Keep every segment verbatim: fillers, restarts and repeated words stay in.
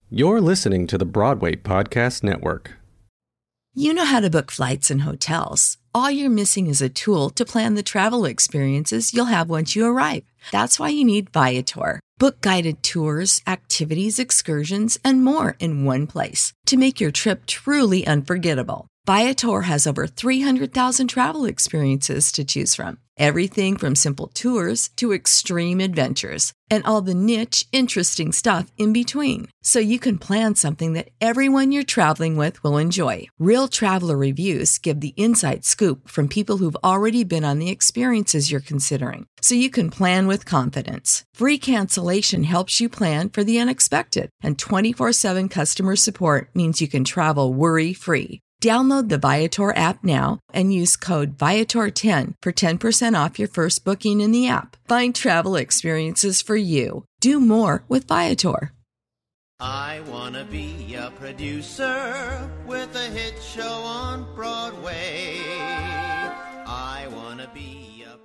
You're listening to the Broadway Podcast Network. You know how to book flights and hotels. All you're missing is a tool to plan the travel experiences you'll have once you arrive. That's why you need Viator. Book guided tours, activities, excursions, and more in one place to make your trip truly unforgettable. Viator has over three hundred thousand travel experiences to choose from. Everything from simple tours to extreme adventures and all the niche, interesting stuff in between. So you can plan something that everyone you're traveling with will enjoy. Real traveler reviews give the inside scoop from people who've already been on the experiences you're considering. So you can plan with confidence. Free cancellation helps you plan for the unexpected. And twenty-four seven customer support means you can travel worry-free. Download the Viator app now and use code Viator ten for ten percent off your first booking in the app. Find travel experiences for you. Do more with Viator. I want to be a producer with a hit show on Broadway. I want to be a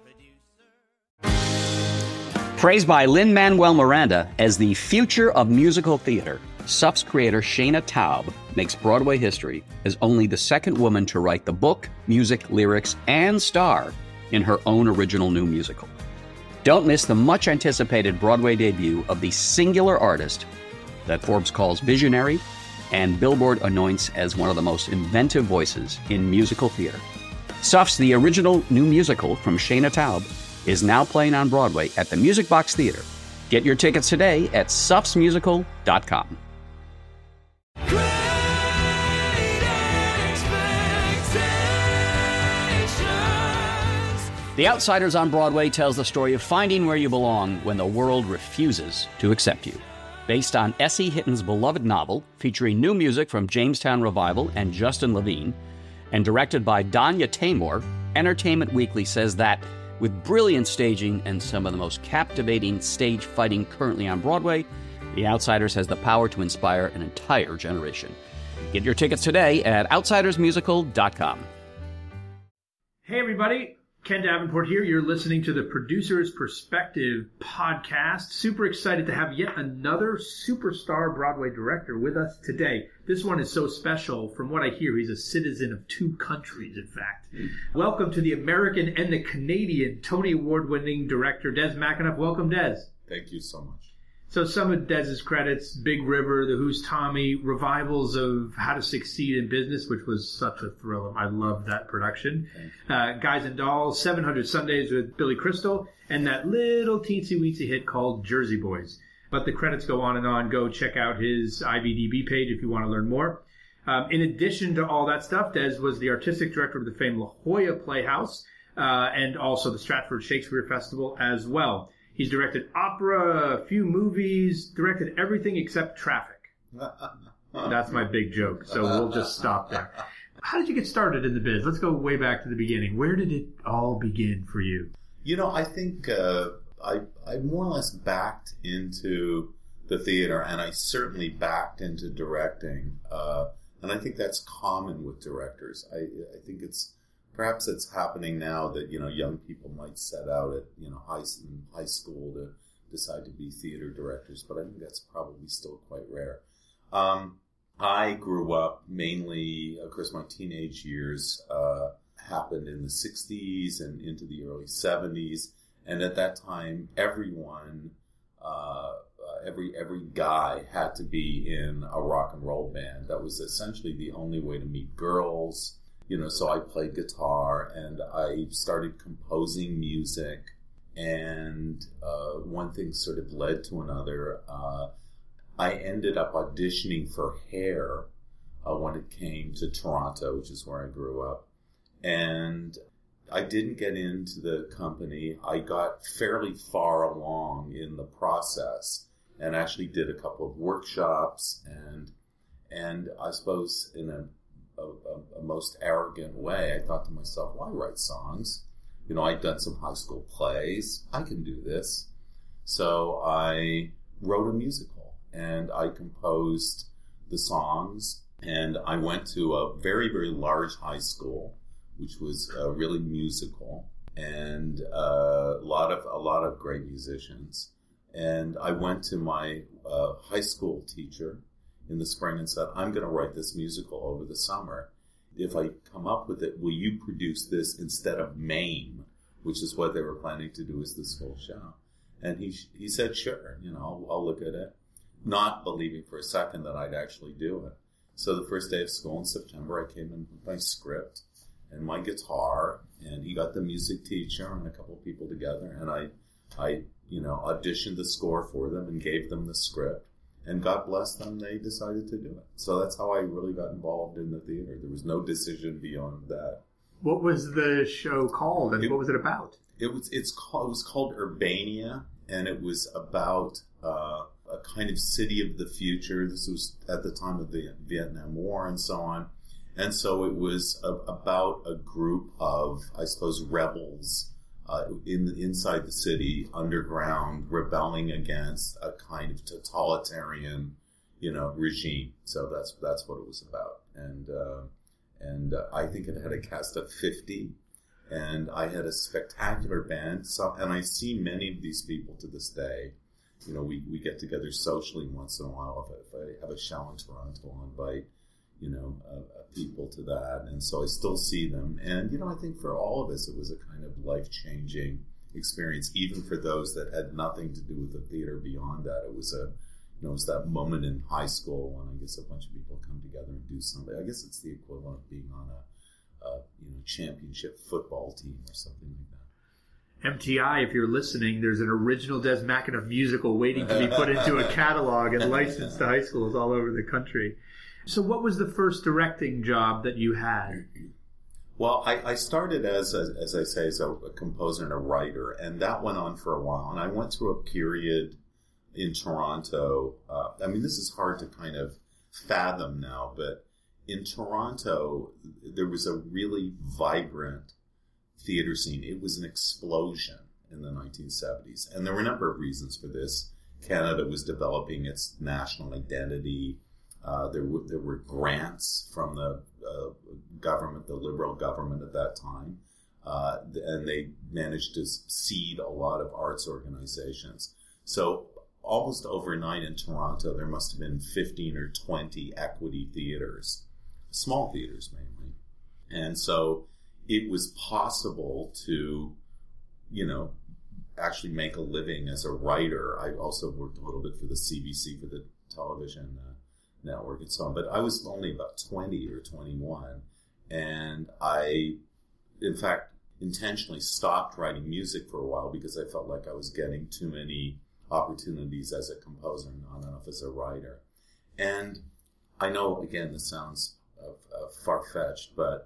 producer. Praised by Lin-Manuel Miranda as the future of musical theater, S U F's creator Shana Taub makes Broadway history as only the second woman to write the book, music, lyrics, and star in her own original new musical. Don't miss the much-anticipated Broadway debut of the singular artist that Forbes calls visionary and Billboard anoints as one of the most inventive voices in musical theater. S U F's The Original New Musical from Shana Taub is now playing on Broadway at the Music Box Theater. Get your tickets today at sufs musical dot com. The Outsiders on Broadway tells the story of finding where you belong when the world refuses to accept you. Based on S E. Hitton's beloved novel, featuring new music from Jamestown Revival and Justin Levine, and directed by Danya Taymor, Entertainment Weekly says that, with brilliant staging and some of the most captivating stage fighting currently on Broadway, The Outsiders has the power to inspire an entire generation. Get your tickets today at outsiders musical dot com. Hey, everybody. Ken Davenport here. You're listening to the Producer's Perspective podcast. Super excited to have yet another superstar Broadway director with us today. This one is so special. From what I hear, he's a citizen of two countries, in fact. Welcome to the American and the Canadian Tony Award-winning director, Des McAnuff. Welcome, Des. Thank you so much. So some of Des's credits: Big River, The Who's Tommy, revivals of How to Succeed in Business, which was such a thrill. I loved that production. Uh, Guys and Dolls, seven hundred Sundays with Billy Crystal, and that little teensy-weensy hit called Jersey Boys. But the credits go on and on. Go check out his I M D B page if you want to learn more. Um, in addition to all that stuff, Des was the artistic director of the famed La Jolla Playhouse uh, and also the Stratford Shakespeare Festival as well. He's directed opera, a few movies, directed everything except Traffic. That's my big joke, so we'll just stop there. How did you get started in the biz? Let's go way back to the beginning. Where did it all begin for you? You know, I think uh, I, I more or less backed into the theater, and I certainly backed into directing. Uh, and I think that's common with directors. I, I think it's Perhaps it's happening now that, you know, young people might set out at, you know, high, high school to decide to be theater directors, but I think that's probably still quite rare. Um, I grew up mainly, of course, my teenage years uh, happened in the sixties and into the early seventies, and at that time, everyone, uh, uh, every every guy had to be in a rock and roll band. That was essentially the only way to meet girls. You know, so I played guitar and I started composing music, and uh, one thing sort of led to another. Uh, I ended up auditioning for Hair uh, when it came to Toronto, which is where I grew up. And I didn't get into the company. I got fairly far along in the process and actually did a couple of workshops, and and I suppose in a A, a, a most arrogant way, I thought to myself, well, I write songs. You know, I'd done some high school plays. I can do this. So I wrote a musical, and I composed the songs, and I went to a very, very large high school, which was uh, really musical, and uh, a lot of a lot of great musicians. And I went to my uh, high school teacher in the spring and said, I'm going to write this musical over the summer. If I come up with it, will you produce this instead of MAME, which is what they were planning to do as this whole show? And he he said, sure, you know, I'll, I'll look at it, not believing for a second that I'd actually do it. So the first day of school in September, I came in with my script and my guitar, and he got the music teacher and a couple of people together, and I, I, you know, auditioned the score for them and gave them the script, and God bless them, they decided to do it. So that's how I really got involved in the theater. There was no decision beyond that. What was the show called, and it, what was it about? It was it's called it was called Urbania, and it was about uh, a kind of city of the future. This was at the time of the Vietnam War and so on. And so it was a, about a group of, I suppose, rebels uh, in inside the city, underground, rebelling against a kind of totalitarian, you know, regime. So that's that's what it was about. And uh, and uh, I think it had a cast of fifty, and I had a spectacular band. So, and I see many of these people to this day. You know, we, we get together socially once in a while. If I, if I have a show in Toronto, I'll invite, you know, uh, uh, people to that. And so I still see them. And, you know, I think for all of us, it was a kind of life-changing experience, even for those that had nothing to do with the theater beyond that. It was a, you know, it was that moment in high school when I guess a bunch of people come together and do something. I guess it's the equivalent of being on a, a you know, championship football team or something like that. M T I, if you're listening, there's an original Des McAnuff musical waiting to be put into a catalog and licensed to high schools all over the country. So what was the first directing job that you had? Well, I, I started as, a, as I say, as a, a composer and a writer, and that went on for a while. And I went through a period in Toronto. Uh, I mean, this is hard to kind of fathom now, but in Toronto, there was a really vibrant theater scene. It was an explosion in the nineteen seventies. And there were a number of reasons for this. Canada was developing its national identity. Uh, there, were, there were grants from the uh, government, the Liberal government at that time. Uh, and they managed to seed a lot of arts organizations. So almost overnight in Toronto, there must have been fifteen or twenty equity theaters, small theaters mainly. And so it was possible to, you know, actually make a living as a writer. I also worked a little bit for the C B C, for the television uh, network and so on. But I was only about twenty or twenty-one. And I, in fact, intentionally stopped writing music for a while because I felt like I was getting too many opportunities as a composer, not enough as a writer. And I know, again, this sounds uh, uh, far-fetched, but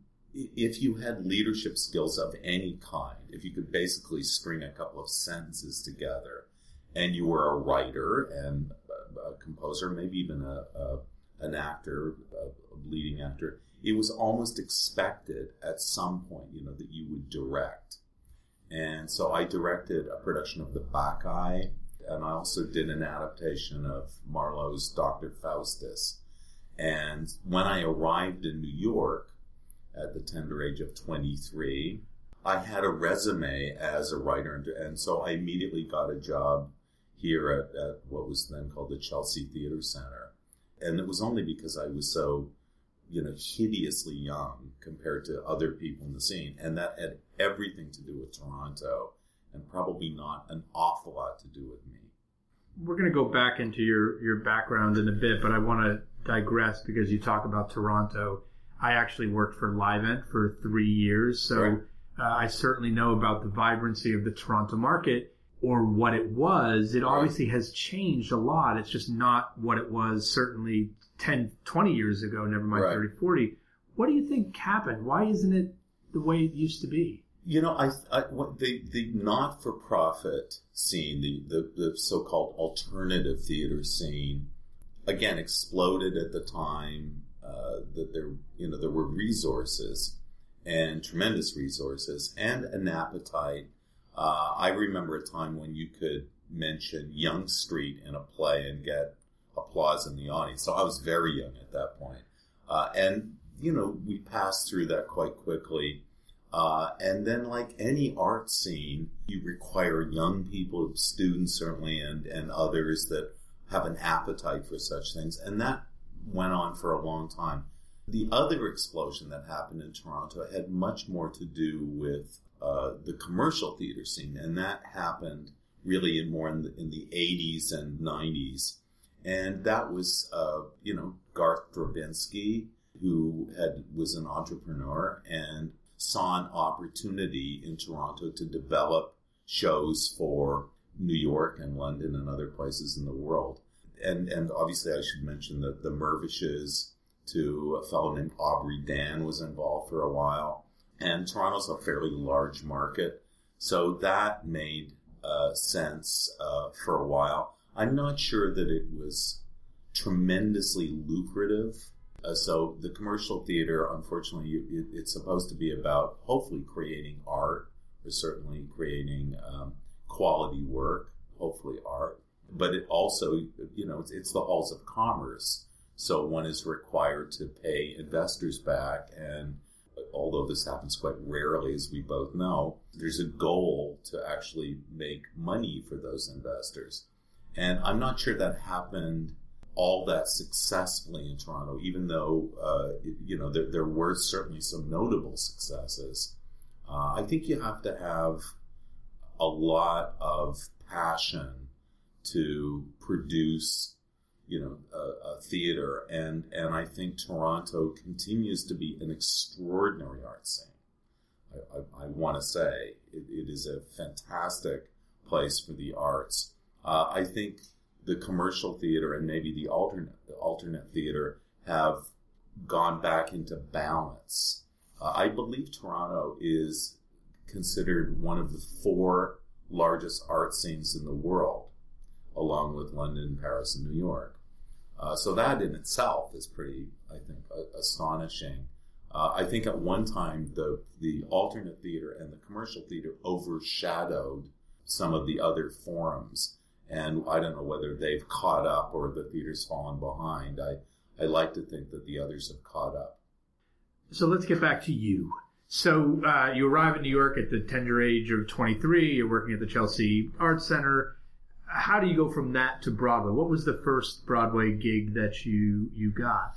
if you had leadership skills of any kind, if you could basically string a couple of sentences together, and you were a writer and a composer, maybe even a, a an actor, a leading actor, it was almost expected at some point, you know, that you would direct. And so I directed a production of The Bacchae, and I also did an adaptation of Marlowe's Doctor Faustus. And when I arrived in New York, at the tender age of twenty-three, I had a resume as a writer, and, and so I immediately got a job here at, at what was then called the Chelsea Theatre Center. And it was only because I was so, you know, hideously young compared to other people in the scene. And that had everything to do with Toronto and probably not an awful lot to do with me. We're going to go back into your, your background in a bit, but I want to digress because you talk about Toronto. I actually worked for Livent for three years, so right. uh, I certainly know about the vibrancy of the Toronto market, or what it was. It right. obviously has changed a lot. It's just not what it was certainly ten, twenty years ago, never mind right. thirty, forty. What do you think happened? Why isn't it the way it used to be? You know, I, I what the, the not-for-profit scene, the, the, the so-called alternative theater scene, again, exploded at the time. Uh, that there, you know, there were resources and tremendous resources and an appetite. Uh, I remember a time when you could mention Yonge Street in a play and get applause in the audience. So I was very young at that point. Uh, and, you know, we passed through that quite quickly. Uh, and then like any art scene, you require young people, students certainly, and, and others that have an appetite for such things. And that went on for a long time. The other explosion that happened in Toronto had much more to do with uh, the commercial theater scene, and that happened really in more in the, in the eighties and nineties. And that was, uh, you know, Garth Drabinsky, who had was an entrepreneur and saw an opportunity in Toronto to develop shows for New York and London and other places in the world. And and obviously I should mention that the Mirvishes, to a fellow named Aubrey Dan was involved for a while. And Toronto's a fairly large market, so that made uh, sense uh, for a while. I'm not sure that it was tremendously lucrative. Uh, so the commercial theater, unfortunately, it, it's supposed to be about hopefully creating art, or certainly creating um, quality work, hopefully art. But it also, you know, it's, it's the halls of commerce. So one is required to pay investors back. And although this happens quite rarely, as we both know, there's a goal to actually make money for those investors. And I'm not sure that happened all that successfully in Toronto, even though, uh, you know, there, there were certainly some notable successes. Uh, I think you have to have a lot of passion to produce, you know, a, a theater. And, and I think Toronto continues to be an extraordinary art scene. I, I, I want to say it, it is a fantastic place for the arts. Uh, I think the commercial theater and maybe the alternate the alternate theater have gone back into balance. Uh, I believe Toronto is considered one of the four largest art scenes in the world, along with London, Paris, and New York. Uh, so that in itself is pretty, I think, uh, astonishing. Uh, I think at one time the the alternate theater and the commercial theater overshadowed some of the other forums. And I don't know whether they've caught up or the theater's fallen behind. I, I like to think that the others have caught up. So let's get back to you. So uh, you arrive in New York at the tender age of twenty-three. You're working at the Chelsea Arts Center. How do you go from that to Broadway? What was the first Broadway gig that you you got?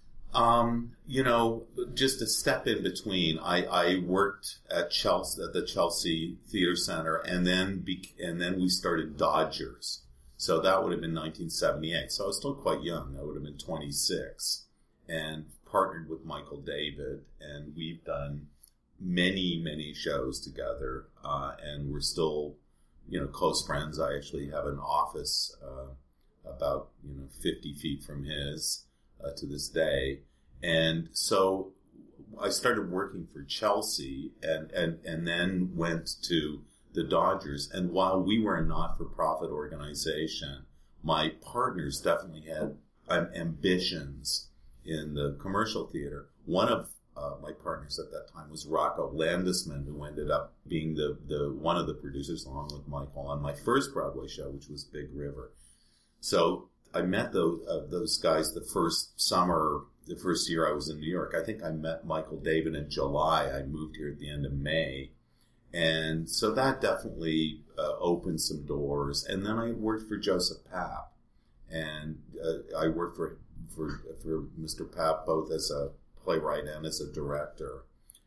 Um, you know, just a step in between. I, I worked at Chelsea, at the Chelsea Theater Center, and then be, and then we started Dodgers. So that would have been nineteen seventy-eight. So I was still quite young. I would have been twenty-six, and partnered with Michael David, and we've done many, many shows together, uh, and we're still, you know, close friends. I actually have an office uh, about, you know, fifty feet from his. Uh, to this day. And so I started working for Chelsea and, and, and then went to the Dodgers. And while we were a not-for-profit organization, my partners definitely had um, ambitions in the commercial theater. One of uh, my partners at that time was Rocco Landesman, who ended up being the, the one of the producers along with Michael on my first Broadway show, which was Big River. So I met those uh, those guys the first summer, the first year I was in New York. I think I met Michael David in July. I moved here at the end of May. And so that definitely uh, opened some doors. And then I worked for Joseph Papp. And uh, I worked for, for, for Mister Papp both as a playwright and as a director.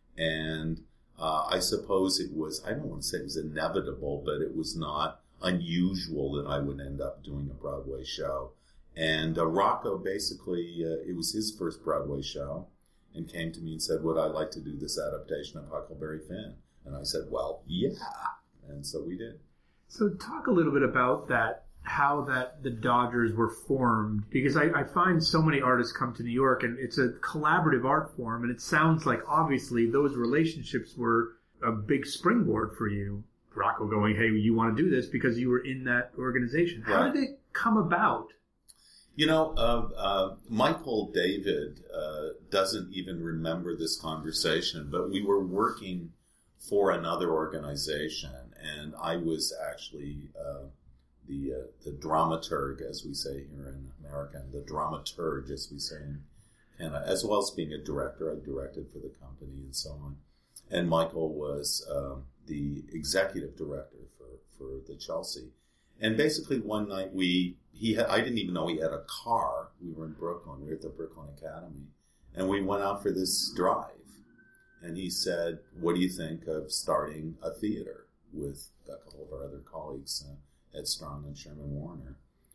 And uh, I suppose it was, I don't want to say it was inevitable, but it was not unusual that I would end up doing a Broadway show. And uh, Rocco basically, uh, it was his first Broadway show, and came to me and said, would I like to do this adaptation of Huckleberry Finn? And I said, well, yeah. And so we did. So talk a little bit about that, how that the Dodgers were formed, because I, I find so many artists come to New York, and it's a collaborative art form, and it sounds like obviously those relationships were a big springboard for you. Rocco going, hey, you want to do this because you were in that organization. How right. did it come about? You know, uh, uh, Michael David uh, doesn't even remember this conversation, but we were working for another organization, and I was actually uh, the uh, the dramaturg, as we say here in America, the dramaturg, as we say in Canada, as well as being a director. I directed for the company and so on. And Michael was um, the executive director for, for the Chelsea. And basically one night we, he had, I didn't even know he had a car. We were in Brooklyn. We were at the Brooklyn Academy. And we went out for this drive. And he said, what do you think of starting a theater with a couple of our other colleagues, uh, Ed Strong and Sherman Warner?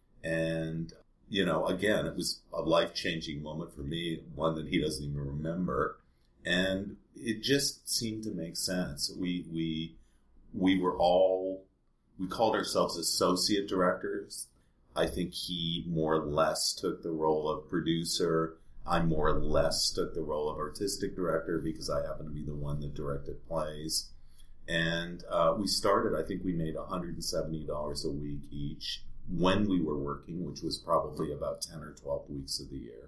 And, you know, again, it was a life-changing moment for me, one that he doesn't even remember. And it just seemed to make sense. We, we, we were all, we called ourselves associate directors. I think he more or less took the role of producer. I more or less took the role of artistic director because I happened to be the one that directed plays. And uh, we started, I think we made one hundred seventy dollars a week each when we were working, which was probably about ten or twelve weeks of the year.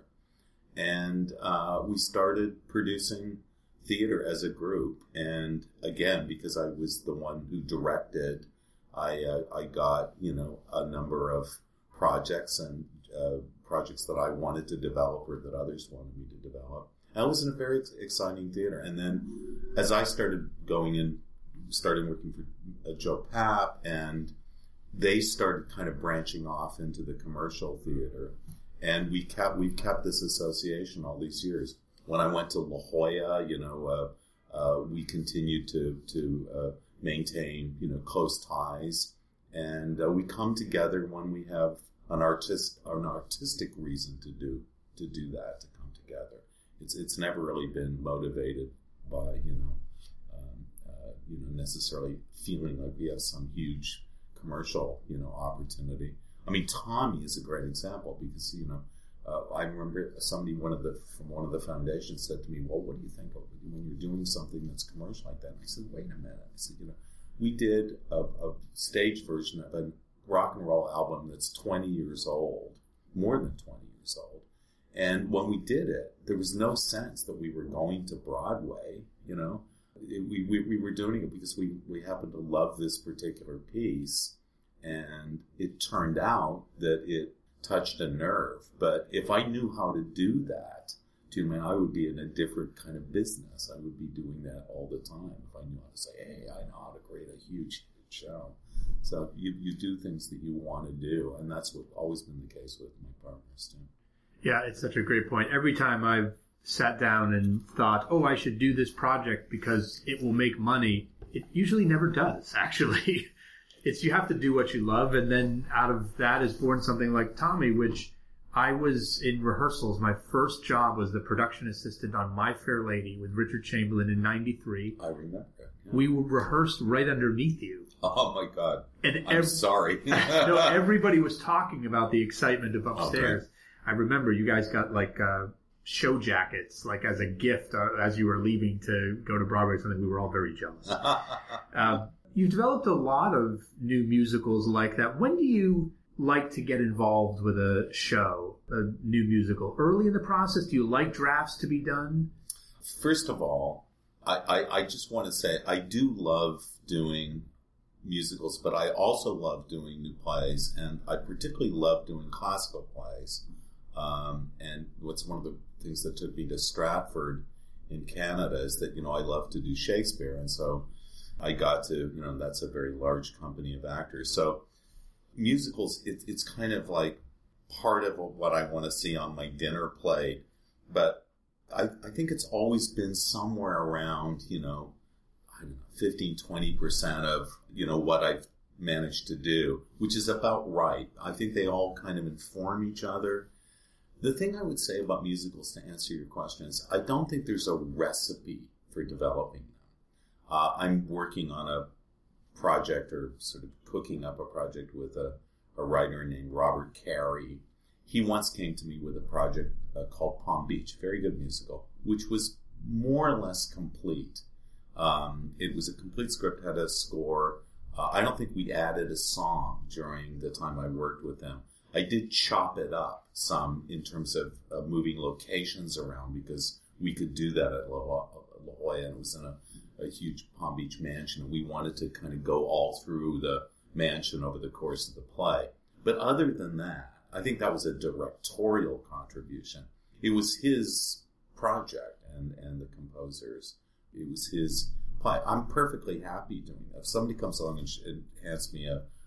And uh, we started producing theater as a group. And again, because I was the one who directed, I uh, I got, you know, a number of projects and uh, projects that I wanted to develop or that others wanted me to develop. And I was in a very exciting theater. And then as I started going in, started working for uh, Joe Papp, and they started kind of branching off into the commercial theater. And we kept, we've kept this association all these years. When I went to La Jolla, you know, uh, uh, we continued to, to, uh, maintain, you know, close ties. And, uh, we come together when we have an artist, an artistic reason to do, to do that, to come together. It's, it's never really been motivated by, you know, um, uh, you know, necessarily feeling like we have some huge commercial, you know, opportunity. I mean, Tommy is a great example because, you know, uh, I remember somebody, one of the, from one of the foundations said to me, well, what do you think of when you're doing something that's commercial like that? And I said, wait a minute. I said, you know, we did a, a stage version of a rock and roll album that's twenty years old, more than twenty years old. And when we did it, there was no sense that we were going to Broadway, you know. It, we, we, we were doing it because we, we happened to love this particular piece. And it turned out that it touched a nerve. But if I knew how to do that, to me, I would be in a different kind of business. I would be doing that all the time if I knew how to say, hey, I know how to create a huge show. So you, you do things that you want to do. And that's what always been the case with my partners, too. Yeah, it's such a great point. Every time I've sat down and thought, oh, I should do this project because it will make money, it usually never does, actually. It's you have to do what you love, and then out of that is born something like Tommy, which I was in rehearsals. My first job was the production assistant on My Fair Lady with Richard Chamberlain in ninety-three. I remember. Yeah. We rehearsed right underneath you. Oh, my God. And I'm ev- sorry. No, everybody was talking about the excitement of upstairs. Okay. I remember you guys got like uh, show jackets, like as a gift uh, as you were leaving to go to Broadway, something we were all very jealous of. uh, You've developed a lot of new musicals like that. When do you like to get involved with a show, a new musical? Early in the process, do you like drafts to be done? First of all, I, I, I just want to say I do love doing musicals, but I also love doing new plays, and I particularly love doing classical plays. Um, and what's one of the things that took me to Stratford in Canada is that, you know, I love to do Shakespeare, and so I got to, you know, that's a very large company of actors. So musicals, it, it's kind of like part of what I want to see on my dinner plate. But I, I think it's always been somewhere around, you know, I don't know, fifteen, twenty percent of, you know, what I've managed to do, which is about right. I think they all kind of inform each other. The thing I would say about musicals, to answer your question, is I don't think there's a recipe for developing them. Uh, I'm working on a project, or sort of cooking up a project with a, a writer named Robert Carey. He once came to me with a project uh, called Palm Beach, very good musical, which was more or less complete. Um, it was a complete script, had a score. Uh, I don't think we added a song during the time I worked with him. I did chop it up some in terms of uh, moving locations around because we could do that at La, La Jolla, and it was in a, a huge Palm Beach mansion, and we wanted to kind of go all through the mansion over the course of the play. But other than that, I think that was a directorial contribution. It was his project and, and the composer's. It was his play. I'm perfectly happy doing that. If somebody comes along and, sh- and hands me a,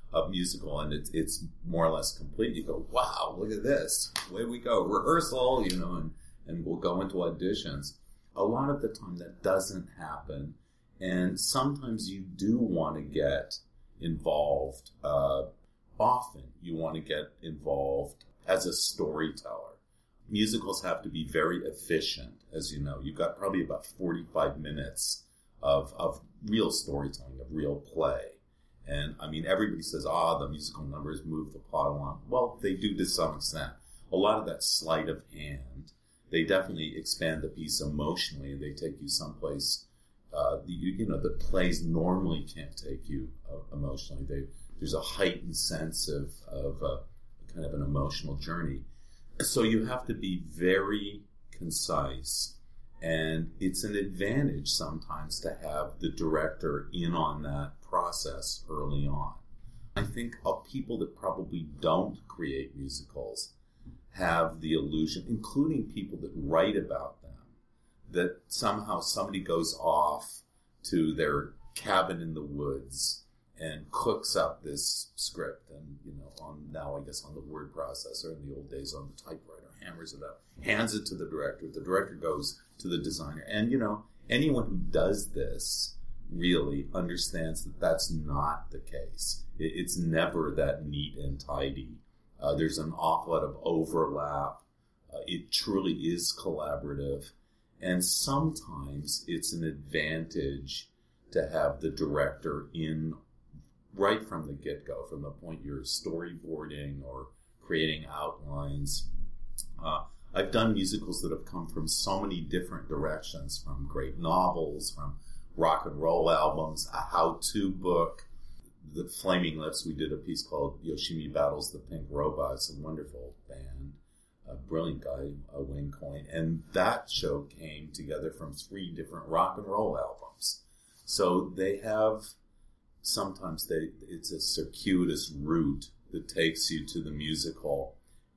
a musical and it's it's more or less complete. You go, wow, look at this. Away we go. Rehearsal, you know, and, and we'll go into auditions. A lot of the time that doesn't happen. And sometimes you do want to get involved. Uh, often you want to get involved as a storyteller. Musicals have to be very efficient, as you know. You've got probably about forty-five minutes of of real storytelling, of real play. And, I mean, everybody says, ah, the musical numbers move the plot along. Well, they do to some extent. A lot of that sleight of hand. They definitely expand the piece emotionally, and they take you someplace, uh, the, you, you know, the plays normally can't take you uh, emotionally. They, there's a heightened sense of, of uh, kind of an emotional journey. So you have to be very concise, and it's an advantage sometimes to have the director in on that process early on. I think of people that probably don't create musicals have the illusion, including people that write about them, that somehow somebody goes off to their cabin in the woods and cooks up this script, and you know, on now I guess on the word processor, in the old days on the typewriter, hammers it up, hands it to the director. The director goes to the designer, and you know, anyone who does this really understands that that's not the case. It, it's never that neat and tidy. Uh, there's an awful lot of overlap. Uh, it truly is collaborative, and sometimes it's an advantage to have the director in right from the get-go, from the point you're storyboarding or creating outlines. Uh, I've done musicals that have come from so many different directions, from great novels, from rock and roll albums, a how-to book. The Flaming Lips, we did a piece called Yoshimi Battles the Pink Robot. It's a wonderful band, a brilliant guy, uh, Wayne Coyne. And that show came together from three different rock and roll albums. So they have... Sometimes they it's a circuitous route that takes you to the musical,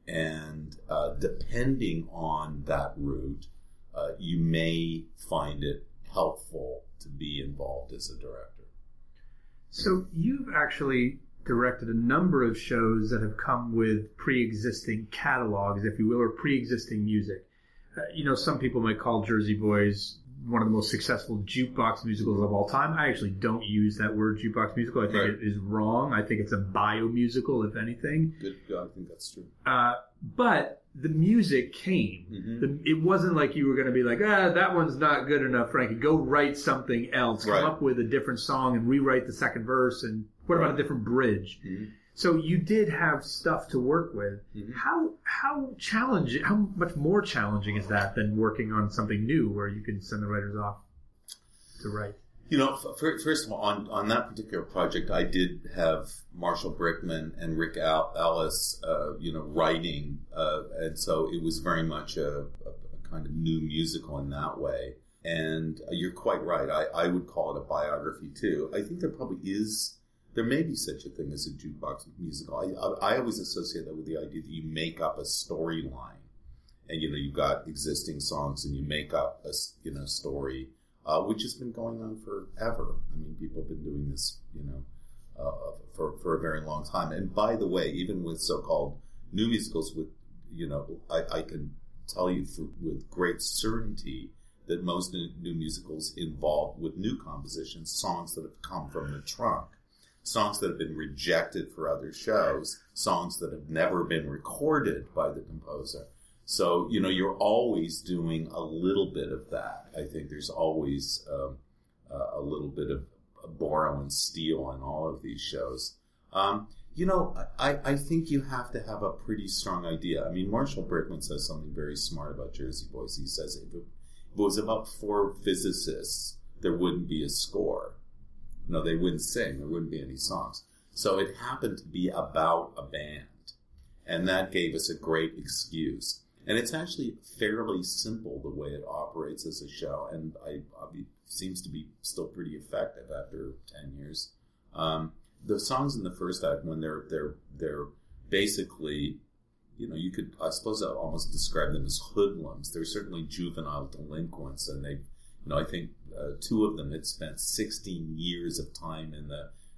and uh, depending on that route, uh, you may find it helpful to be involved as a director. So you've actually directed a number of shows that have come with pre-existing catalogs, if you will, or pre-existing music. Uh, you know, some people might call Jersey Boys one of the most successful jukebox musicals of all time. I actually don't use that word jukebox musical. I think right. it is wrong. I think it's a bio-musical, if anything. Good, I think that's true. Uh, but the music came. Mm-hmm. The, it wasn't like you were going to be like, ah, that one's not good enough, Frankie. Go write something else. Come right. up with a different song and rewrite the second verse. And what right. about a different bridge? Mm-hmm. So you did have stuff to work with. Mm-hmm. How how challenging? How much more challenging is that than working on something new, where you can send the writers off to write? You know, first of all, on, on that particular project, I did have Marshall Brickman and Rick Al- Ellis, uh, you know, writing, uh, and so it was very much a, a, a kind of new musical in that way. And uh, you're quite right. I, I would call it a biography too. I think there probably is. There may be such a thing as a jukebox musical. I, I, I always associate that with the idea that you make up a storyline, and you know you've got existing songs, and you make up a you know story, uh, which has been going on forever. I mean, people have been doing this, you know, uh, for for a very long time. And by the way, even with so-called new musicals, with you know, I, I can tell you for, with great certainty that most new, new musicals involve with new compositions songs that have come from the trunk. Songs that have been rejected for other shows, songs that have never been recorded by the composer. So, you know, you're always doing a little bit of that. I think there's always um, uh, a little bit of borrow and steal on all of these shows. Um, you know, I, I think you have to have a pretty strong idea. I mean, Marshall Brickman says something very smart about Jersey Boys. He says if it, if it was about four physicists, there wouldn't be a score. No, they wouldn't sing. There wouldn't be any songs. So it happened to be about a band. And that gave us a great excuse. And it's actually fairly simple the way it operates as a show. And I, I it seems to be still pretty effective after ten years. Um, the songs in the first act, when they're, they're, they're basically, you know, you could, I suppose I'd almost describe them as hoodlums. They're certainly juvenile delinquents, and they, you know, I think uh, two of them had spent sixteen years of time in the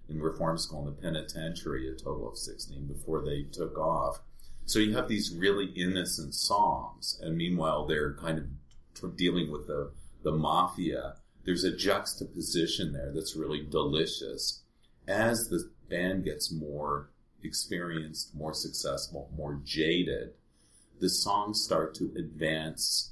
in reform school in the penitentiary, a total of sixteen before they took off. So you have these really innocent songs, and meanwhile they're kind of t- dealing with the, the mafia. There's a juxtaposition there that's really delicious. As the band gets more experienced, more successful, more jaded, the songs start to advance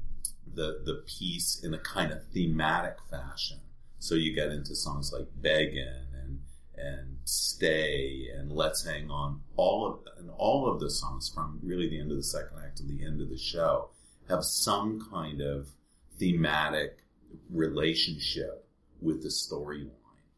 the the piece in a kind of thematic fashion. So you get into songs like Beggin' and and Stay and Let's Hang On. All of and all of the songs from really the end of the second act to the end of the show have some kind of thematic relationship with the storyline.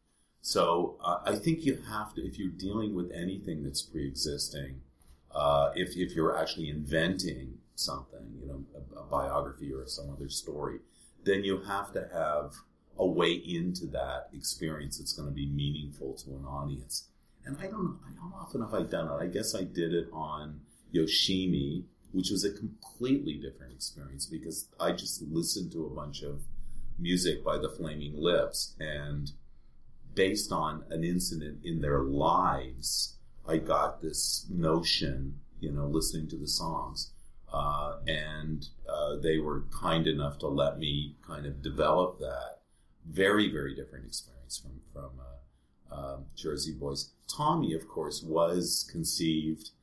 So uh, I think you have to, if you're dealing with anything that's pre-existing, uh, if if you're actually inventing something, you know, a, a biography or some other story, then you have to have a way into that experience that's going to be meaningful to an audience. And I don't know, how often have I done it? I guess I did it on Yoshimi, which was a completely different experience because I just listened to a bunch of music by the Flaming Lips, and based on an incident in their lives, I got this notion, you know, listening to the songs. Uh, and uh, they were kind enough to let me kind of develop that. Very, very different experience from, from uh, uh, Jersey Boys. Tommy, of course, was conceived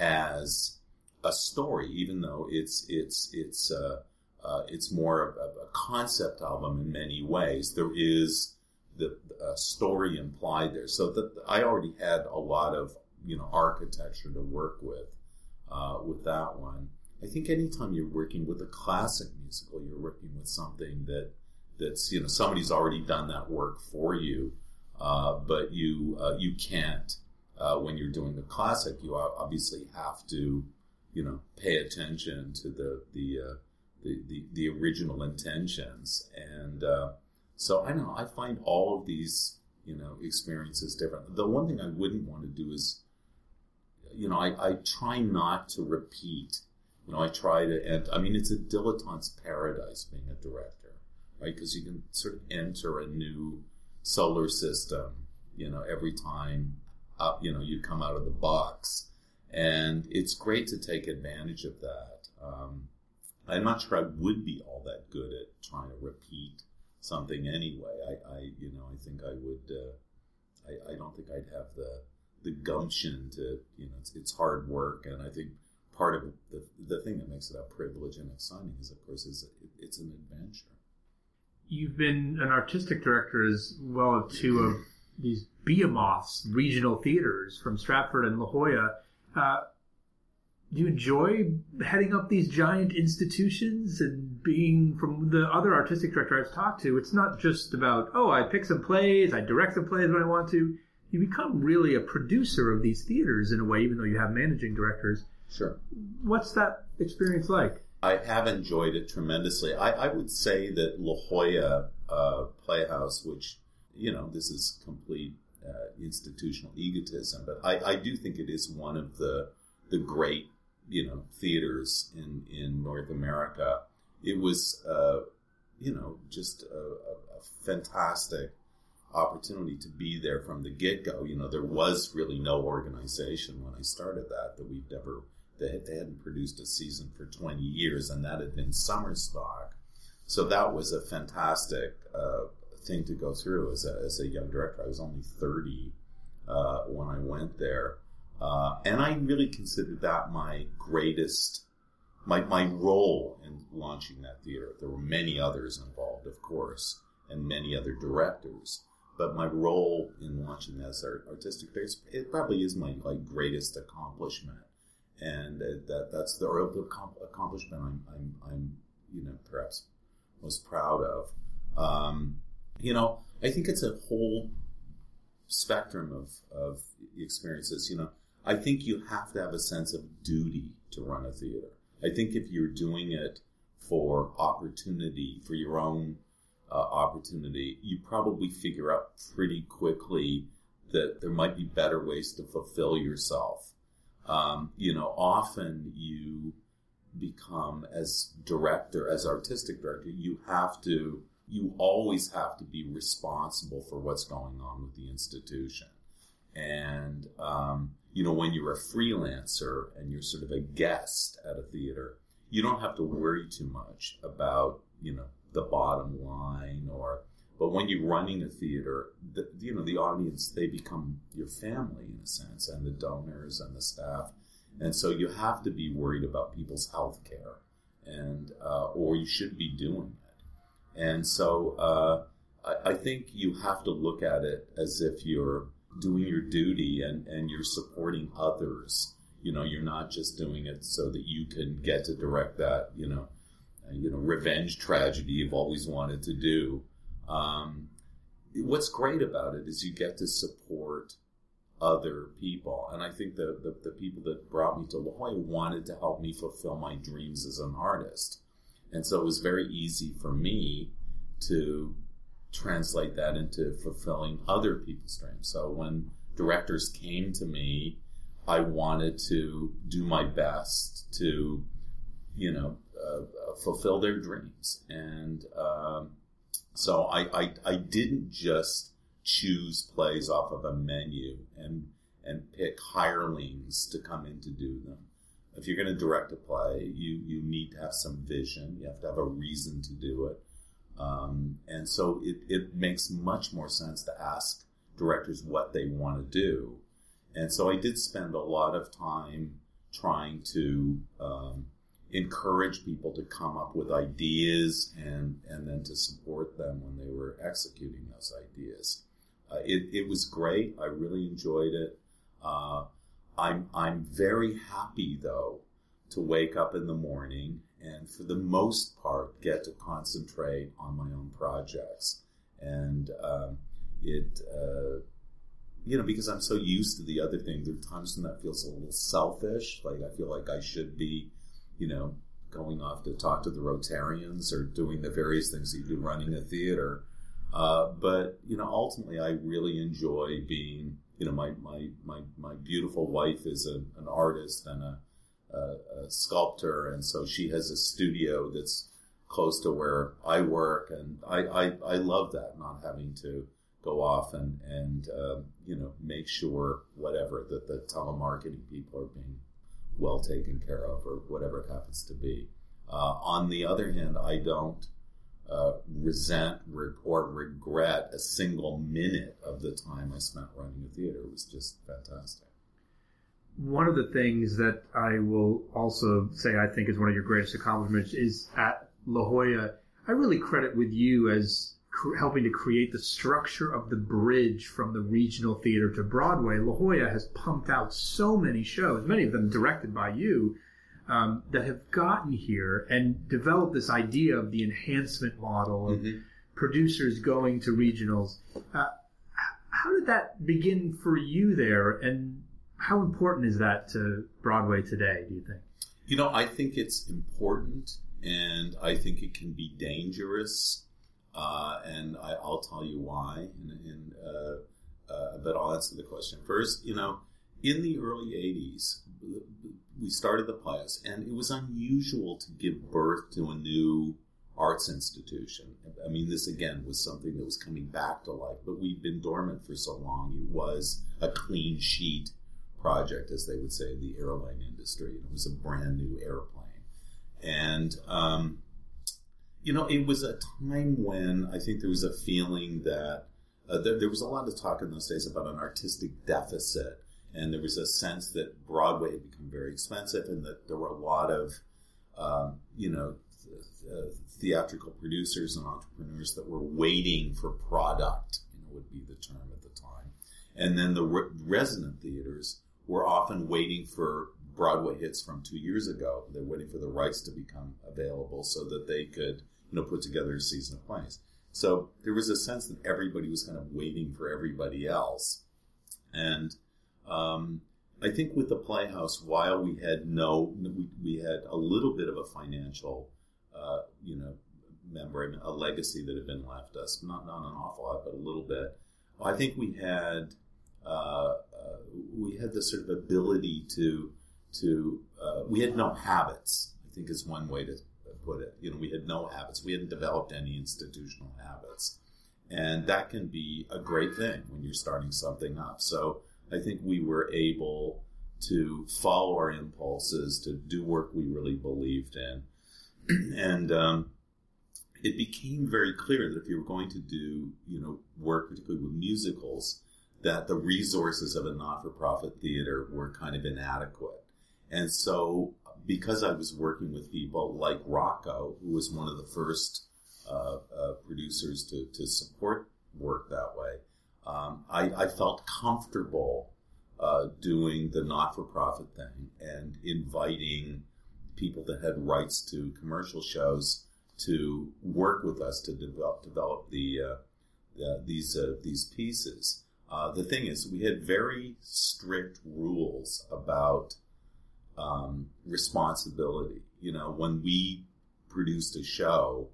as a story, even though it's it's it's uh, uh, it's more of a concept album in many ways. There is the uh, story implied there, so that I already had a lot of you know architecture to work with uh, with that one. I think anytime you're working with a classic musical, you're working with something that that's you know somebody's already done that work for you, uh, but you uh, you can't uh, when you're doing the classic. You obviously have to you know pay attention to the the uh, the, the the original intentions, and uh, so I don't know. I find all of these you know experiences different. The one thing I wouldn't want to do is you know I, I try not to repeat. You know, I try to, and I mean, it's a dilettante's paradise being a director, right? Because you can sort of enter a new solar system, you know, every time, uh, you know, you come out of the box. And it's great to take advantage of that. Um, I'm not sure I would be all that good at trying to repeat something anyway. I, I you know, I think I would, uh, I, I don't think I'd have the, the gumption to, you know, it's, it's hard work. And I think part of the the thing that makes it a privilege and exciting is, of course, is it, it's an adventure. You've been an artistic director as well of two of these behemoths, regional theaters from Stratford and La Jolla. Uh, do you enjoy heading up these giant institutions and being, from the other artistic director I've talked to, it's not just about, oh, I pick some plays, I direct some plays when I want to. You become really a producer of these theaters in a way, even though you have managing directors. Sure. What's that experience like? I have enjoyed it tremendously. I, I would say that La Jolla uh, Playhouse, which, you know, this is complete uh, institutional egotism, but I, I do think it is one of the the great, you know, theaters in, in North America. It was, uh, you know, just a, a, a fantastic opportunity to be there from the get-go. You know, there was really no organization when I started that, that we've never... They, they hadn't produced a season for twenty years, and that had been summer stock. So that was a fantastic uh, thing to go through as a, as a young director. I was only thirty uh, when I went there. Uh, and I really considered that my greatest, my, my role in launching that theater. There were many others involved, of course, and many other directors. But my role in launching that as artistic director, it probably is my like greatest accomplishment. And uh, that that's the accomplishment I'm, I'm, I'm, you know, perhaps most proud of. Um, you know, I think it's a whole spectrum of, of experiences. You know, I think you have to have a sense of duty to run a theater. I think if you're doing it for opportunity, for your own uh, opportunity, you probably figure out pretty quickly that there might be better ways to fulfill yourself. Um, you know, often you become, as director, as artistic director, you have to you always have to be responsible for what's going on with the institution. And, um, you know, when you're a freelancer and you're sort of a guest at a theater, you don't have to worry too much about, you know, the bottom line or, but when you're running a theater, the, you know, the audience, they become your family in a sense, and the donors and the staff. And so you have to be worried about people's health care, and, uh, or you should be doing it. And so, uh, I, I think you have to look at it as if you're doing your duty and, and you're supporting others. You know, you're not just doing it so that you can get to direct that, you know, uh, you know, revenge tragedy you've always wanted to do. Um, what's great about it is you get to support other people. And I think the, the, the people that brought me to La Jolla wanted to help me fulfill my dreams as an artist. And so it was very easy for me to translate that into fulfilling other people's dreams. So when directors came to me, I wanted to do my best to, you know, uh, fulfill their dreams. And um, so I, I I didn't just choose plays off of a menu and and pick hirelings to come in to do them. If you're going to direct a play, you, you need to have some vision. You have to have a reason to do it. Um, and so it, it makes much more sense to ask directors what they want to do. And so I did spend a lot of time trying to um, encourage people to come up with ideas and, and then to support them when they were executing those ideas. Uh, it, it was great. I really enjoyed it. Uh, I'm, I'm very happy, though, to wake up in the morning and for the most part get to concentrate on my own projects. And um, it, uh, you know, because I'm so used to the other thing, there are times when that feels a little selfish. Like I feel like I should be, you know, going off to talk to the Rotarians or doing the various things that you do running a theater. Uh, but, you know, ultimately I really enjoy being, you know, my, my, my, my beautiful wife is a, an artist and a, a, a sculptor. And so she has a studio that's close to where I work. And I, I, I love that, not having to go off and, and uh, you know, make sure whatever that the telemarketing people are being well taken care of or whatever it happens to be. Uh, on the other hand, I don't uh, resent re- or regret a single minute of the time I spent running a theater. It was just fantastic. One of the things that I will also say I think is one of your greatest accomplishments is at La Jolla, I really credit with you as cr- helping to create the structure of the bridge from the regional theater to Broadway. La Jolla has pumped out so many shows, many of them directed by you, um, that have gotten here and developed this idea of the enhancement model of mm-hmm. producers going to regionals. Uh, how did that begin for you there, and how important is that to Broadway today, do you think? You know, I think it's important, and I think it can be dangerous, uh, and I, I'll tell you why, and, and uh, uh, but I'll answer the question first. You know, in the early eighties, we started the Playhouse, and it was unusual to give birth to a new arts institution. I mean, this, again, was something that was coming back to life, but we'd been dormant for so long. It was a clean sheet project, as they would say in the airline industry. It was a brand new airplane. And, um, you know, it was a time when I think there was a feeling that uh, there, there was a lot of talk in those days about an artistic deficit. And there was a sense that Broadway had become very expensive and that there were a lot of, um, you know, th- uh, theatrical producers and entrepreneurs that were waiting for product, you know, would be the term at the time. And then the re- resident theaters were often waiting for Broadway hits from two years ago. They're waiting for the rights to become available so that they could, you know, put together a season of plays. So there was a sense that everybody was kind of waiting for everybody else. And um, I think with the Playhouse, while we had no, we, we had a little bit of a financial, uh, you know, membrane, a legacy that had been left us, not, not an awful lot, but a little bit. I think we had, uh, uh, we had this sort of ability to, to, uh, we had no habits, I think is one way to put it. You know, we had no habits. We hadn't developed any institutional habits. And that can be a great thing when you're starting something up. So I think we were able to follow our impulses, to do work we really believed in. And um, it became very clear that if you were going to do, you know, work particularly with musicals, that the resources of a not-for-profit theater were kind of inadequate. And so because I was working with people like Rocco, who was one of the first uh, uh, producers to, to support work that way, um, I, I felt comfortable uh, doing the not-for-profit thing and inviting people that had rights to commercial shows to work with us to develop develop the uh, uh, these uh, these pieces. Uh, the thing is, we had very strict rules about um, responsibility. You know, when we produced a show,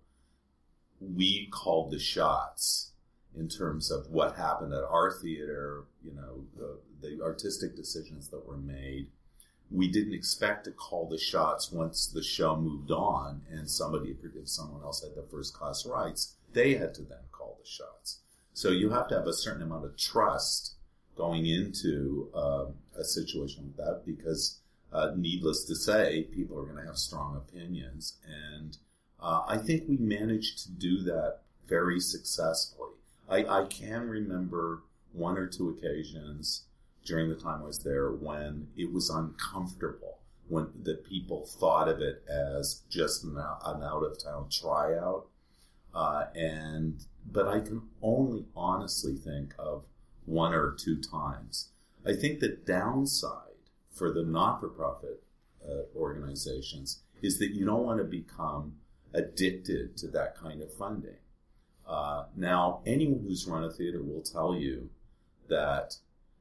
we called the shots in terms of what happened at our theater. You know, the, the artistic decisions that were made. We didn't expect to call the shots once the show moved on and somebody, if someone else had the first class rights, they had to then call the shots. So you have to have a certain amount of trust going into uh, a situation like that because, uh, needless to say, people are going to have strong opinions. And uh, I think we managed to do that very successfully. I, I can remember one or two occasions during the time I was there when it was uncomfortable, when that people thought of it as just an, an out-of-town tryout. Uh, and but I can only honestly think of one or two times. I think the downside for the not-for-profit uh, organizations is that you don't want to become addicted to that kind of funding. Uh, now, anyone who's run a theater will tell you that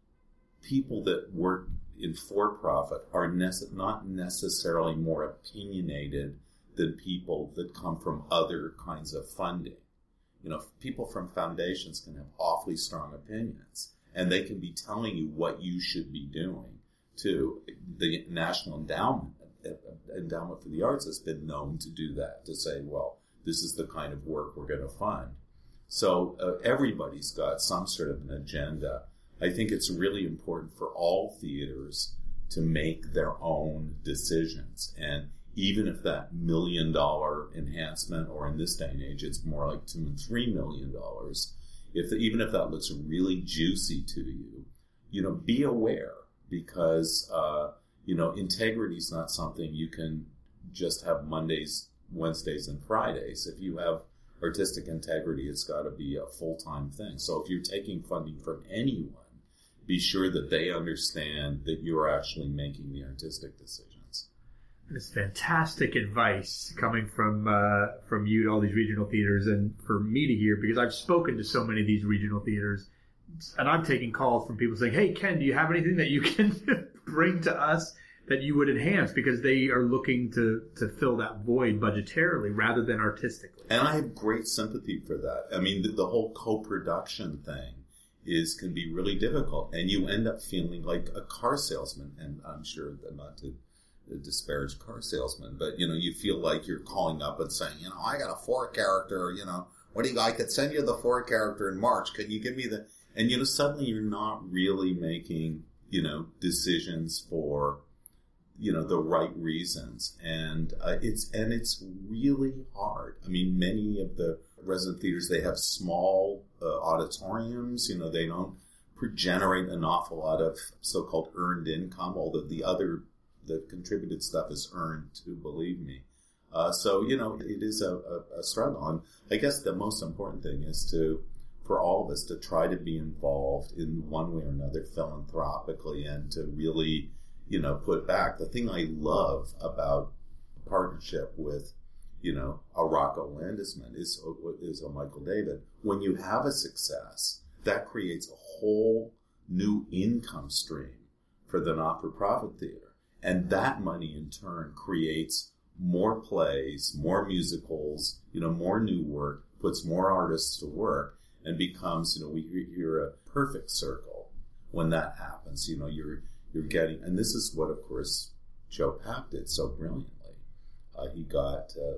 people that work in for-profit are nece- not necessarily more opinionated than people that come from other kinds of funding. You know, people from foundations can have awfully strong opinions, and they can be telling you what you should be doing. Too, the National Endowment Endowment for the Arts has been known to do that, to say, well, this is the kind of work we're going to fund. So uh, everybody's got some sort of an agenda. I think it's really important for all theaters to make their own decisions. And even if that million dollar enhancement, or in this day and age, it's more like two and three million dollars, if the, even if that looks really juicy to you, you know, be aware because, uh, you know, integrity is not something you can just have Mondays, Wednesdays, and Fridays. If you have artistic integrity, it's got to be a full-time thing. So if you're taking funding from anyone, be sure that they understand that you're actually making the artistic decisions. It's fantastic advice coming from uh, from you to all these regional theaters, and for me to hear, because I've spoken to so many of these regional theaters, and I'm taking calls from people saying, hey, Ken, do you have anything that you can bring to us that you would enhance? Because they are looking to, to fill that void budgetarily rather than artistically. And I have great sympathy for that. I mean, the, the whole co-production thing is can be really difficult, and you end up feeling like a car salesman. And I'm sure that not to disparage car salesmen, but you know, you feel like you're calling up and saying, you know, I got a four character, you know, what do you? I could send you the four character in March. Can you give me the? And you know, suddenly you're not really making, you know, decisions for, you know, the right reasons, and uh, it's and it's really hard. I mean, many of the resident theaters, they have small uh, auditoriums. You know, they don't generate an awful lot of so-called earned income, although the other, the contributed stuff is earned too, believe me. Uh, so, you know, it is a, a, a struggle. And I guess the most important thing is to, for all of us, to try to be involved in one way or another philanthropically and to really, you know, put back. The thing I love about partnership with, you know, a Rocco Landesman is, is a Michael David. When you have a success, that creates a whole new income stream for the not-for-profit theater. And that money in turn creates more plays, more musicals, you know, more new work, puts more artists to work, and becomes, you know, we hear a perfect circle when that happens. You know, you're you're getting, and this is what, of course, Joe Papp did so brilliantly. Uh, he got uh,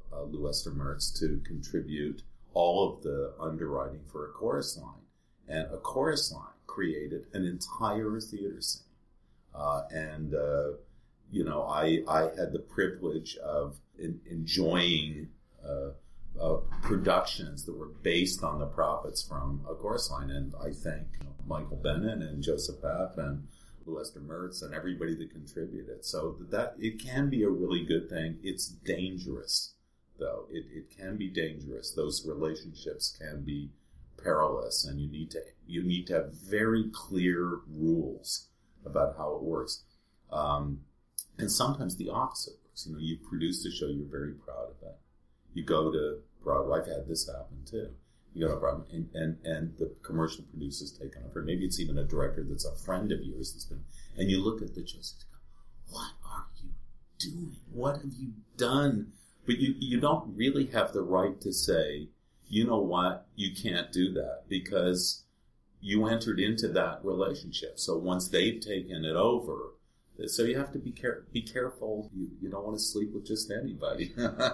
uh, Lou Esther Mertz to contribute all of the underwriting for A Chorus Line. And A Chorus Line created an entire theater scene. Uh, and, uh, you know, I, I had the privilege of in, enjoying uh, uh, productions that were based on the profits from A Chorus Line. And I thank you know, Michael Bennett and Joseph Papp and Lou Esther Mertz and everybody that contributed. So that it can be a really good thing. It's dangerous, though. It, it can be dangerous. Those relationships can be perilous, and you need to you need to have very clear rules about how it works. Um, and sometimes the opposite works. You know, you produce a show, you're very proud of it. You go to Broadway. I've had this happen too. You go to Broadway, and, and, and the commercial producer's taken over. Maybe it's even a director that's a friend of yours that's been, and you look at the just go, what are you doing? What have you done? But you, you don't really have the right to say, you know what, you can't do that, because you entered into that relationship. So once they've taken it over, so you have to be care- be careful. You, you don't want to sleep with just anybody.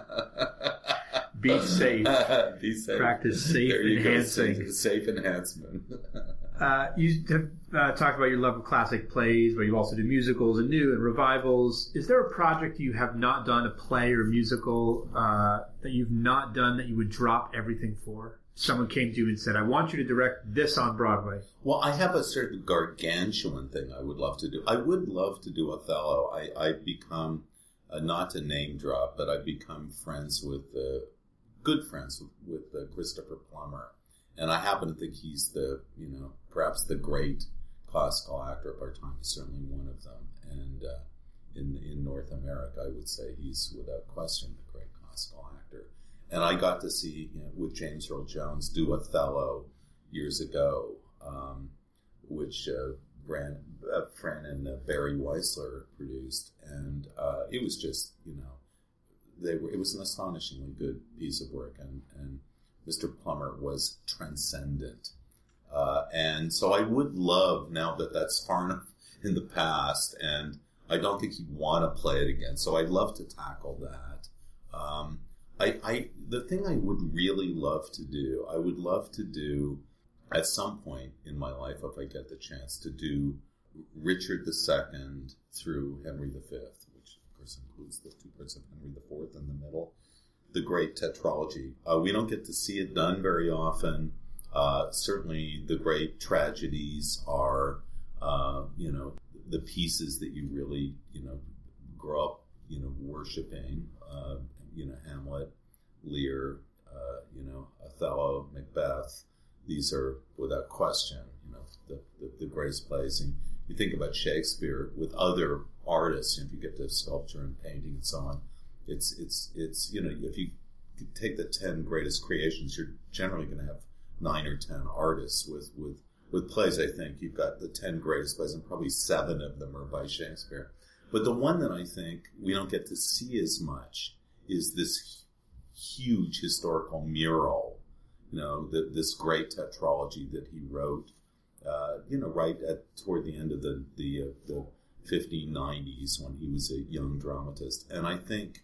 Be safe. Be safe. Practice safe enhancing. Safe, safe enhancement. uh, you have uh, talked about your love of classic plays, but you also do musicals and new and revivals. Is there a project you have not done, a play or musical, uh, that you've not done that you would drop everything for? Someone came to you and said, I want you to direct this on Broadway. Well, I have a certain gargantuan thing I would love to do. I would love to do Othello. I, I've become, uh, not to name drop, but I've become friends with, uh, good friends with, with uh, Christopher Plummer. And I happen to think he's the, you know, perhaps the great classical actor of our time. He's certainly one of them. And uh, in in North America, I would say he's without question the great classical actor. And I got to see, you know, with James Earl Jones do Othello years ago, um, which uh, Fran, uh, Fran and uh, Barry Weissler produced. And uh, it was just, you know, they were. It was an astonishingly good piece of work. And, and Mister Plummer was transcendent. Uh, and so I would love, now that that's far enough in the past, and I don't think he'd want to play it again. So I'd love to tackle that. Um, I, I, the thing I would really love to do, I would love to do at some point in my life, if I get the chance, to do Richard the Second through Henry the Fifth, which of course includes the two parts of Henry the Fourth in the middle, the great tetralogy. Uh, we don't get to see it done very often. Uh, certainly the great tragedies are, uh, you know, the pieces that you really, you know, grow up, you know, worshiping, uh, you know, Hamlet, Lear, uh, you know, Othello, Macbeth. These are, without question, you know, the, the, the greatest plays. And you think about Shakespeare with other artists, if you get to sculpture and painting and so on, it's, it's, it's, you know, if you take the ten greatest creations, you're generally going to have nine or ten artists with, with, with plays. I think you've got the ten greatest plays, and probably seven of them are by Shakespeare. But the one that I think we don't get to see as much is this huge historical mural, you know, the, this great tetralogy that he wrote, uh, you know, right at toward the end of the the, uh, the fifteen nineties when he was a young dramatist. And I think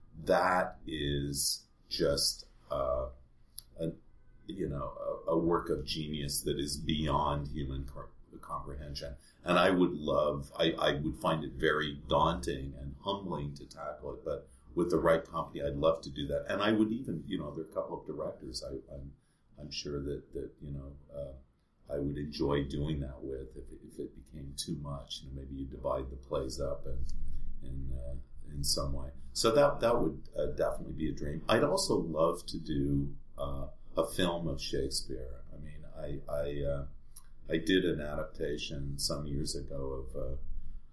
that is just, uh, a, you know, a, a work of genius that is beyond human co- comprehension. And I would love, I, I would find it very daunting and humbling to tackle it, but with the right company, I'd love to do that. And I would even, you know, there are a couple of directors I, I'm, I'm sure that, that you know, uh, I would enjoy doing that with if it, if it became too much. You know, maybe you divide the plays up and in uh, in some way. So that that would uh, definitely be a dream. I'd also love to do uh, a film of Shakespeare. I mean, I I, uh, I did an adaptation some years ago of. Uh,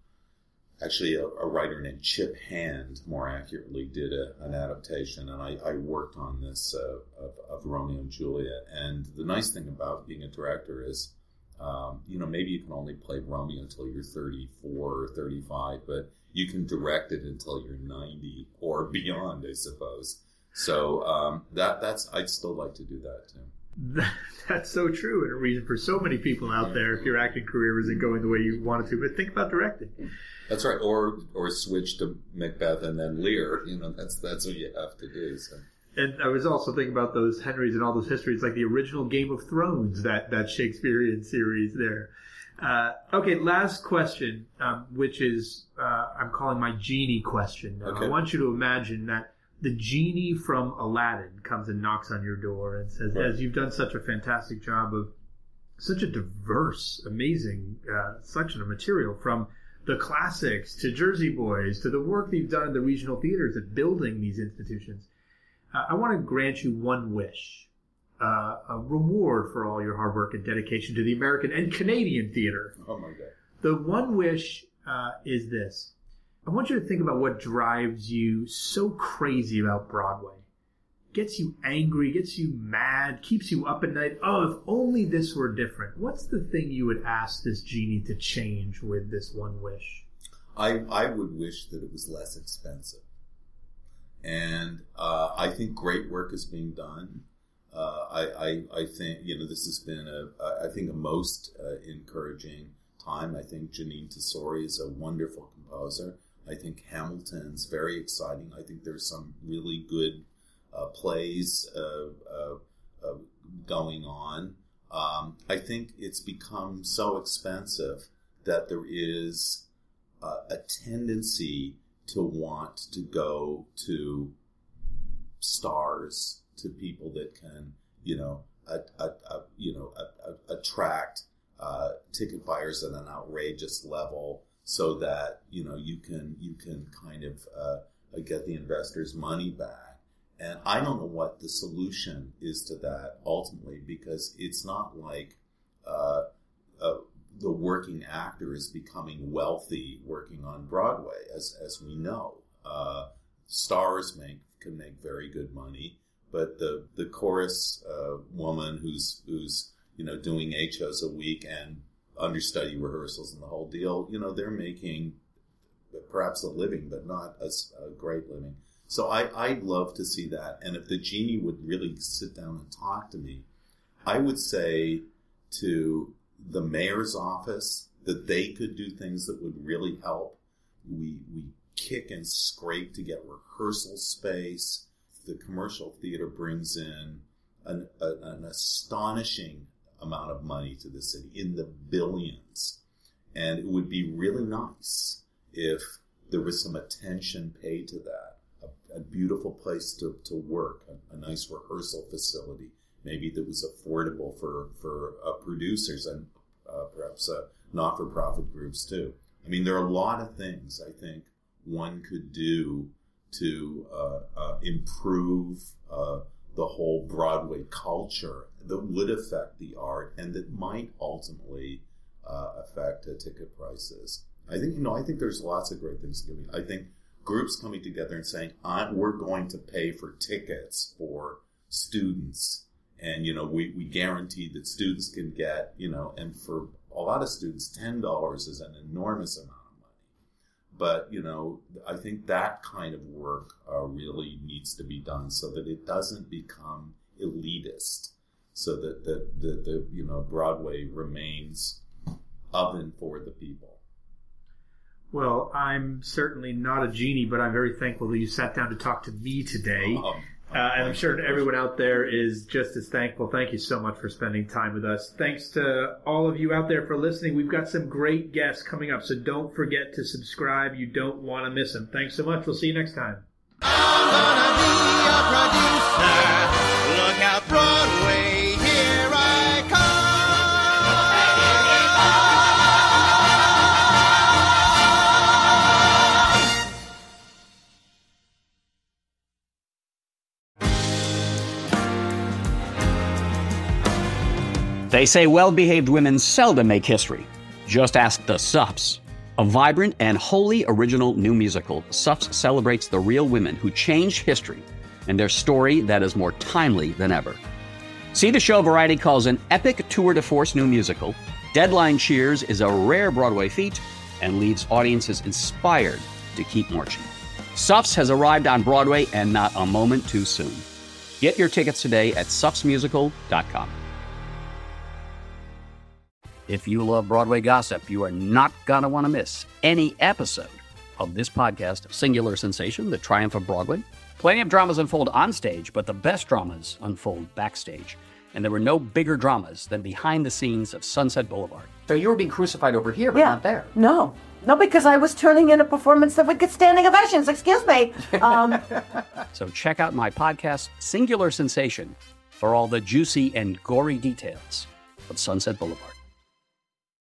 Actually, a, a writer named Chip Hand, more accurately, did a, an adaptation, and I, I worked on this uh, of, of Romeo and Juliet. And the nice thing about being a director is, um, you know, maybe you can only play Romeo until you're thirty-four or thirty-five, but you can direct it until you're ninety or beyond, I suppose. So um, that that's I'd still like to do that too. That's so true, and a reason for so many people out there, if your acting career isn't going the way you wanted to, but think about directing. That's right, or or switch to Macbeth and then Lear. You know, that's that's what you have to do. So. And I was also thinking about those Henrys and all those histories, like the original Game of Thrones, that, that Shakespearean series there. Uh, okay, last question, um, which is, uh, I'm calling my genie question. Now, okay. I want you to imagine that the genie from Aladdin comes and knocks on your door and says, right. as you've done such a fantastic job of such a diverse, amazing uh, section of material, from the classics to Jersey Boys to the work that you've done in the regional theaters at building these institutions, uh, I want to grant you one wish, uh, a reward for all your hard work and dedication to the American and Canadian theater. Oh, my God. The one wish uh, is this. I want you to think about what drives you so crazy about Broadway. Gets you angry, gets you mad, keeps you up at night. Oh, if only this were different. What's the thing you would ask this genie to change with this one wish? I, I would wish that it was less expensive. And uh, I think great work is being done. Uh, I, I I think, you know, this has been, a, a I think, a most uh, encouraging time. I think Jeanine Tesori is a wonderful composer. I think Hamilton's very exciting. I think there's some really good uh, plays uh, uh, uh, going on. Um, I think it's become so expensive that there is uh, a tendency to want to go to stars, to people that can, you know, a, a, a, you know, a, a, attract uh, ticket buyers at an outrageous level, so that, you know, you can you can kind of uh, get the investors' money back. And I don't know what the solution is to that ultimately, because it's not like uh, uh, the working actor is becoming wealthy working on Broadway, as as we know. Uh, stars make can make very good money, but the the chorus uh, woman who's who's you know doing eight shows a week and understudy rehearsals and the whole deal, you know, they're making perhaps a living, but not a, a great living. So I, I'd love to see that. And if the genie would really sit down and talk to me, I would say to the mayor's office that they could do things that would really help. We we kick and scrape to get rehearsal space. The commercial theater brings in an, a, an astonishing amount of money to the city, in the billions. And it would be really nice if there was some attention paid to that. A, a beautiful place to, to work, a, a nice rehearsal facility, maybe that was affordable for, for uh, producers and uh, perhaps uh, not-for-profit groups too. I mean, there are a lot of things I think one could do to uh, uh, improve uh, the whole Broadway culture that would affect the art and that might ultimately uh, affect uh, ticket prices. I think, you know, I think there's lots of great things going. I think groups coming together and saying, I, we're going to pay for tickets for students. And, you know, we, we guarantee that students can get, you know, and for a lot of students, ten dollars is an enormous amount of money. But, you know, I think that kind of work uh, really needs to be done so that it doesn't become elitist, so that the, the, the you know, Broadway remains of and for the people. Well, I'm certainly not a genie, but I'm very thankful that you sat down to talk to me today. Um, uh, and I'm sure everyone out there is just as thankful. Thank you so much for spending time with us. Thanks to all of you out there for listening. We've got some great guests coming up, so don't forget to subscribe. You don't want to miss them. Thanks so much. We'll see you next time. I'm gonna be a producer. Look out, Broadway, here I come. They say well-behaved women seldom make history. Just ask the Suffs. A vibrant and wholly original new musical, Suffs celebrates the real women who changed history and their story that is more timely than ever. See the show Variety calls an epic tour de force new musical. Deadline cheers is a rare Broadway feat and leaves audiences inspired to keep marching. Suffs has arrived on Broadway, and not a moment too soon. Get your tickets today at suffs musical dot com. If you love Broadway gossip, you are not going to want to miss any episode of this podcast, Singular Sensation, The Triumph of Broadway. Plenty of dramas unfold on stage, but the best dramas unfold backstage. And there were no bigger dramas than behind the scenes of Sunset Boulevard. So you were being crucified over here, but yeah. not there. No. No, because I was turning in a performance that would get standing ovations. Excuse me. Um, so check out my podcast, Singular Sensation, for all the juicy and gory details of Sunset Boulevard.